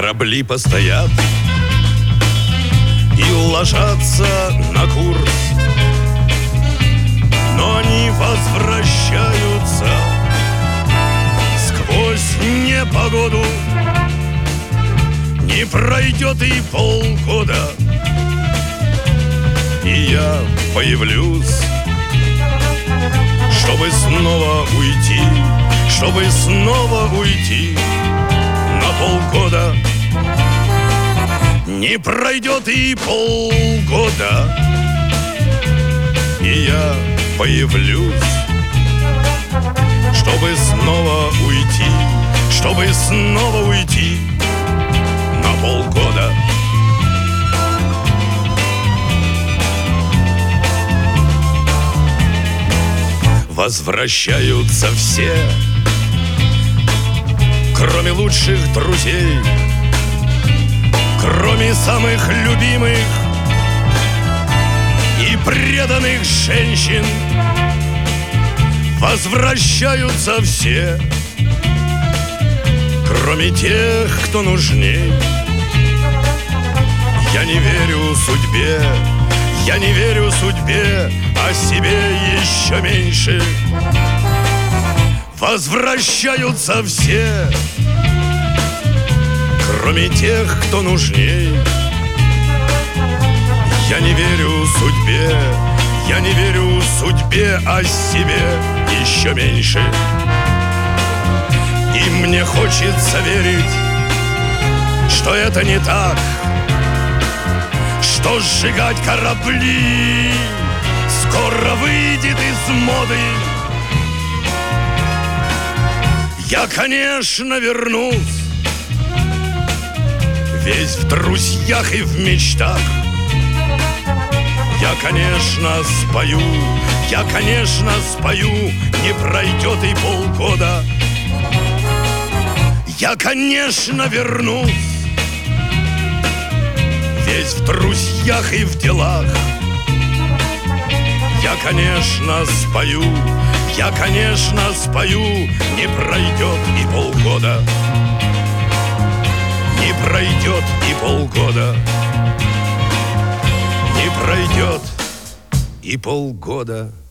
Корабли постоят и ложатся на курс, но они возвращаются сквозь непогоду. Не пройдет и полгода, и я появлюсь, чтобы снова уйти, чтобы снова уйти на полгода. Не пройдет и полгода, и я появлюсь, чтобы снова уйти, чтобы снова уйти на полгода. Возвращаются все, кроме лучших друзей, кроме самых любимых и преданных женщин. Возвращаются все, кроме тех, кто нужней. Я не верю судьбе, я не верю судьбе, а себе еще меньше. Возвращаются все, кроме тех, кто нужней. Я не верю судьбе, я не верю судьбе, а себе еще меньше. И мне хочется верить, что это не так, что сжигать корабли скоро выйдет из моды. Я, конечно, вернусь, весь в друзьях и в мечтах. Я, конечно, спою, я, конечно, спою, не пройдет и полгода. Я, конечно, вернусь, весь в друзьях и в делах. Я, конечно, спою, я, конечно, спою, не пройдет и полгода. Не пройдет и полгода. Не пройдет и полгода.